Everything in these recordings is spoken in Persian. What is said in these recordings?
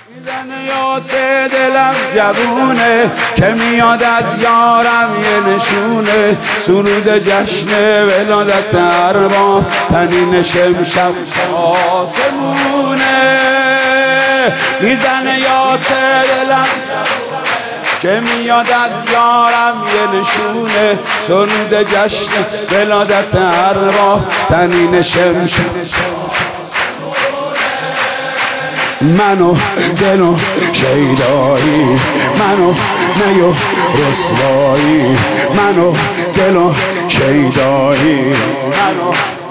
میزنه یاسه دلم جوونه که میاد از یارم یه نشونه. سرود جشن ولادت ارباب تنین شمشب آسمونه. میزنه یاسه دلم که میاد از یارم یه نشونه. سرود جشن ولادت ارباب تنین شمشب. منو دل و شیدایی، منو نی و رسوایی، منو دل و شیدایی، منو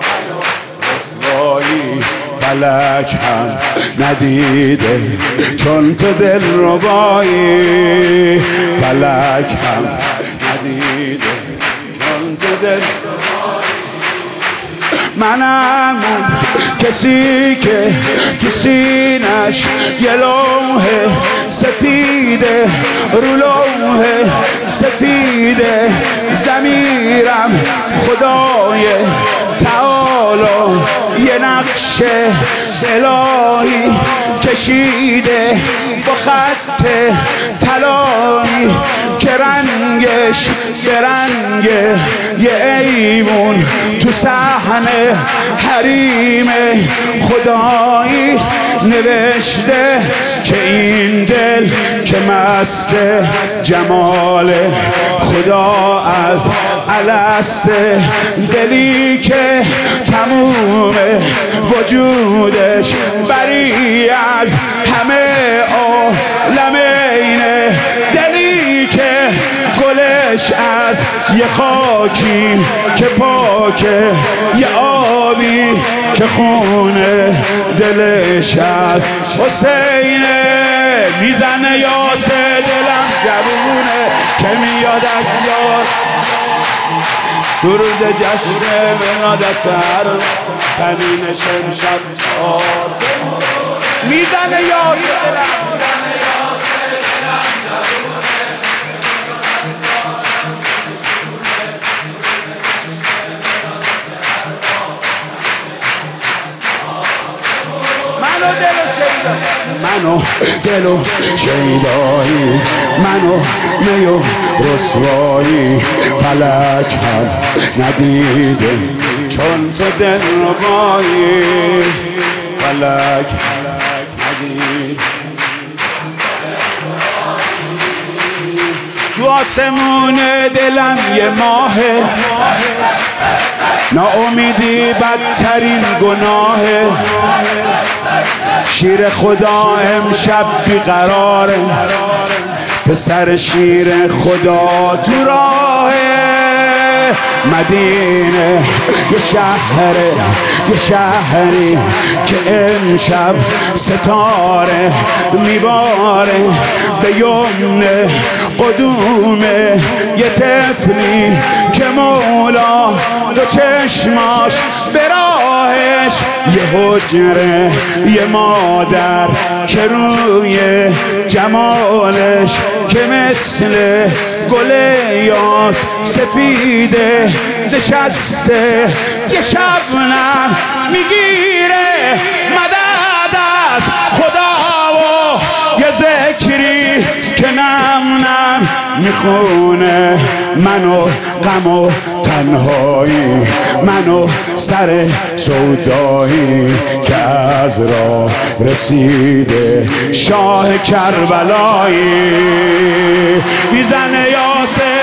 رسوایی. فلک هم ندیده چون تو دل ربایی، فلک هم ندیده چون تو دل ربایی. منم کسی که تو سینش یه لوح سفیده، رو لوح سفیده ضمیرم خدای تعالی یه نقش الهی کشیده با خط طلایی که رنگش به رنگ یه ایمون تو صحنه حریم خدایی نوشته که این دل که مست جمال خدا از الست، دلی که تموم وجودش بری از همه عالمینه، دلی که گلش از یه خاکی که پاکه، یه آبی که خونه دلش از حسینه. میزنه یاسه دلم جوونه که میاد از یار. سرود جشن ولادت ارباب تنین شمشب آسمون. میزنه یاسه دلم منو دل و شیدایی، منو نی و رسوایی. فلک هم ندیده چون تو دل ربایی، فلک ندیده. تو آسمون دلم یه ماهه، ناامیدی بدترین گناهه. شیر خدا امشب بیقراره، پسر شیر خدا تو راهه. مدینه یه شهره، یه شهری که امشب ستاره میباره به یمن قدوم یه طفلی که مولا دو چشماش به راهش. یه حجره یه مادر که روی جمالش که مثل گل یاس سفیده نشسته. یه شبنم میگیره مدد از خدا و یه ذکری که نم نم میخونه. منو غم و تنهایی، منو سر سودایی که از راه رسیده شاه کربلایی. میزنه یاسه